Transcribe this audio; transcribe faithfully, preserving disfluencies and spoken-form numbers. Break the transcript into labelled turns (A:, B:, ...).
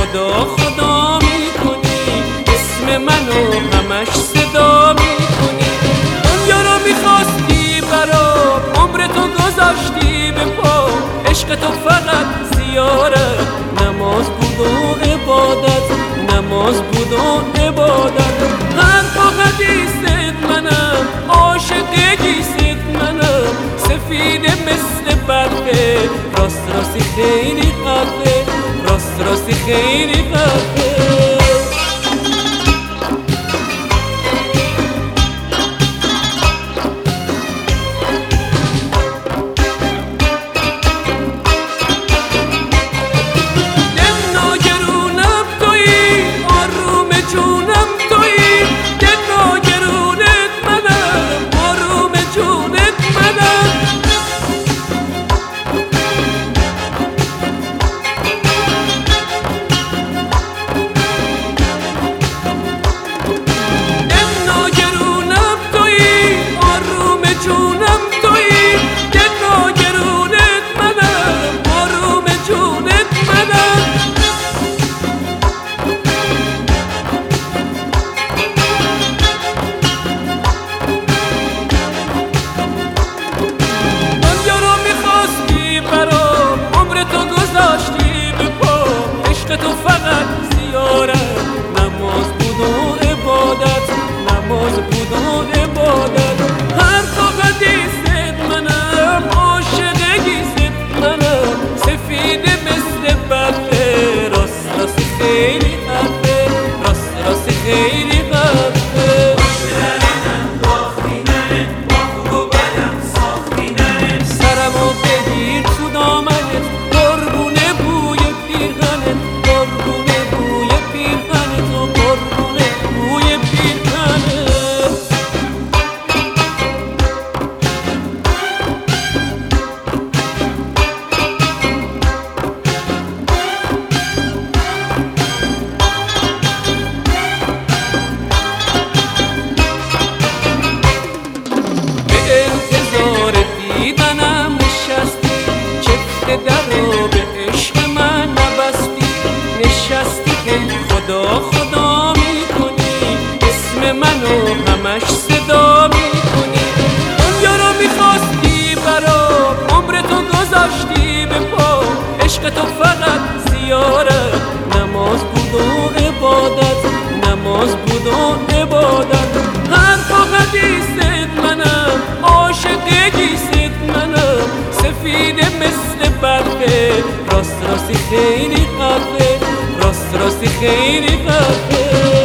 A: خدا خدا میکنی، اسم منو همش صدا میکنی. دنیا رو میخواستی برام، عمر تو گذاشتی به پا، عشق تو فقط زیارت، نماز بود و عبادت، نماز بود و عبادت. هر با حدیثت منم، عاشق گیست منم، سفید مثل برقه، راست راستی خیلی حقه، راست راستی خیلی حقه. تو فقط زیارت، نماز بود و عبادت، نماز بود و عبادت. هر تا حدیثت منم، عاشق گیست منم، سفید مثل برقه، راست راستی خیلی حقه، راست راستی خیلی حقه. سرمو بگیر تو دامنت، قربونه بوی پیرهنت، قربونه بوی پیرهنت و قربونه بوی پیرهنت. به انتظار دیدنم نشستی، چفت در رو به عشق من نبستی، نشستی که خدا خدا میکنی، اسم منو همش صدا میکنی. دنیا رو میخواستی برام، عمر تو گذاشتی به پا، عشق تو فقط زیارت، نماز بود و عبادت، نماز بود و عبادت. هر با حدیثت منم، عاشق گیست منم، سفید مثل برقه، راست راستی خیلی حقه، راست راستی خیلی حقه.